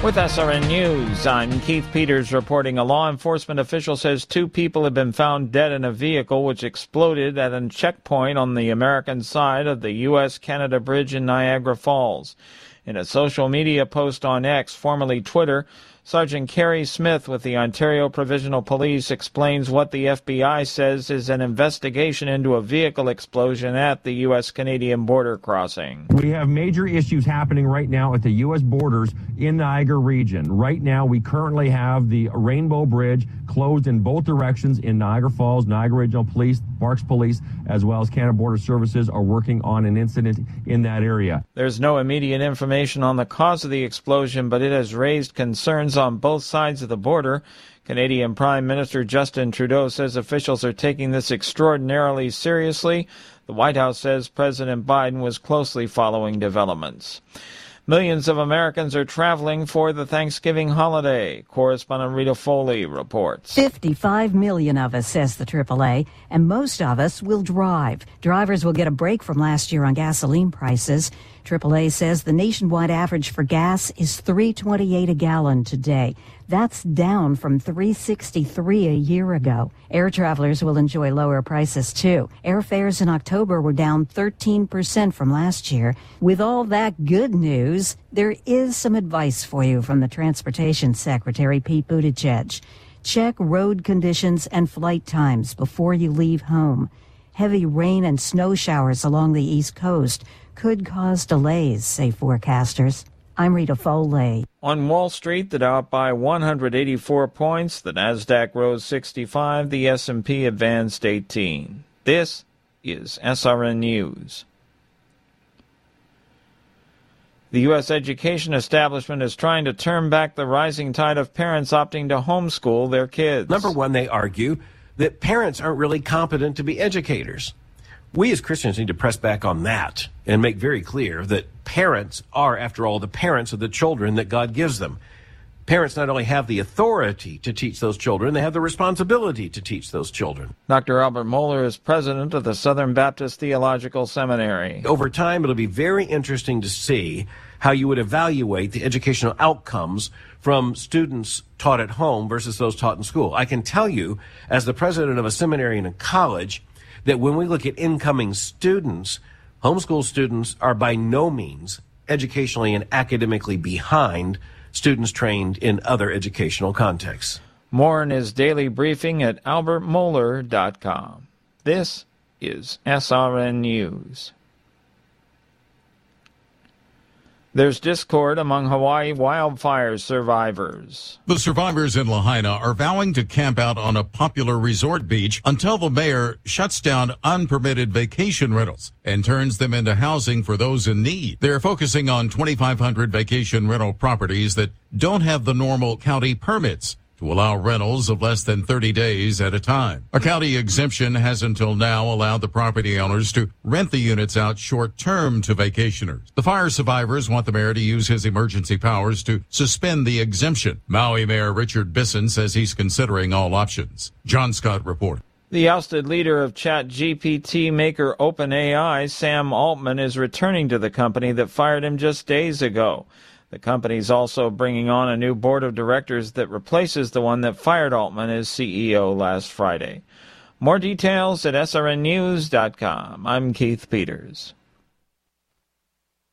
With SRN News, I'm Keith Peters reporting. A law enforcement official says 2 people have been found dead in a vehicle which exploded at a checkpoint on the American side of the U.S.-Canada Bridge in Niagara Falls. In a social media post on X, formerly Twitter, Sergeant Kerry Smith with the Ontario Provincial Police explains what the FBI says is an investigation into a vehicle explosion at the U.S.-Canadian border crossing. We have major issues happening right now at the U.S. borders in Niagara region. Right now, we currently have the Rainbow Bridge closed in both directions in Niagara Falls. Niagara Regional Police, Parks Police, as well as Canada Border Services are working on an incident in that area. There's no immediate information on the cause of the explosion, but it has raised concerns on both sides of the border. Canadian Prime Minister Justin Trudeau says officials are taking this extraordinarily seriously. The White House says President Biden was closely following developments. Millions of Americans are traveling for the Thanksgiving holiday. Correspondent Rita Foley reports. 55 million of us, says the AAA, and most of us will drive. Drivers will get a break from last year on gasoline prices. AAA says the nationwide average for gas is $3.28 a gallon today. That's down from $3.63 a year ago. Air travelers will enjoy lower prices, too. Airfares in October were down 13% from last year. With all that good news, there is some advice for you from the Transportation Secretary, Pete Buttigieg. Check road conditions and flight times before you leave home. Heavy rain and snow showers along the East Coast could cause delays, say forecasters. I'm Rita Foley. On Wall Street, the Dow up by 184 points, the Nasdaq rose 65, the S&P advanced 18. This is SRN News. The U.S. education establishment is trying to turn back the rising tide of parents opting to homeschool their kids. Number one, they argue that parents aren't really competent to be educators. We as Christians need to press back on that and make very clear that parents are, after all, the parents of the children that God gives them. Parents not only have the authority to teach those children, they have the responsibility to teach those children. Dr. Albert Mohler is president of the Southern Baptist Theological Seminary. Over time, it'll be very interesting to see how you would evaluate the educational outcomes from students taught at home versus those taught in school. I can tell you, as the president of a seminary and a college, that when we look at incoming students, homeschool students are by no means educationally and academically behind students trained in other educational contexts. More in his daily briefing at albertmohler.com. This is SRN News. There's discord among Hawaii wildfire survivors. The survivors in Lahaina are vowing to camp out on a popular resort beach until the mayor shuts down unpermitted vacation rentals and turns them into housing for those in need. They're focusing on 2,500 vacation rental properties that don't have the normal county permits to allow rentals of less than 30 days at a time. A county exemption has until now allowed the property owners to rent the units out short-term to vacationers. The fire survivors want the mayor to use his emergency powers to suspend the exemption. Maui Mayor Richard Bisson says he's considering all options. John Scott reports. The ousted leader of ChatGPT maker OpenAI, Sam Altman, is returning to the company that fired him just days ago. The company's also bringing on a new board of directors that replaces the one that fired Altman as CEO last Friday. More details at srnnews.com. I'm Keith Peters.